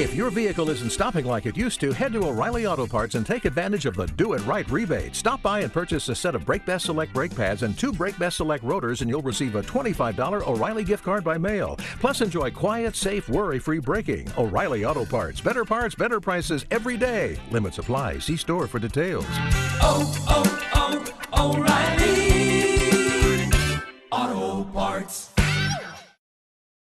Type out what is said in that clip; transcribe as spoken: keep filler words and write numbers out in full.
If your vehicle isn't stopping like it used to, head to O'Reilly Auto Parts and take advantage of the Do It Right rebate. Stop by and purchase a set of Brake Best Select brake pads and two Brake Best Select rotors, and you'll receive a twenty-five dollars O'Reilly gift card by mail. Plus, enjoy quiet, safe, worry-free braking. O'Reilly Auto Parts. Better parts, better prices every day. Limits apply. See store for details. Oh, oh, oh, O'Reilly Auto Parts.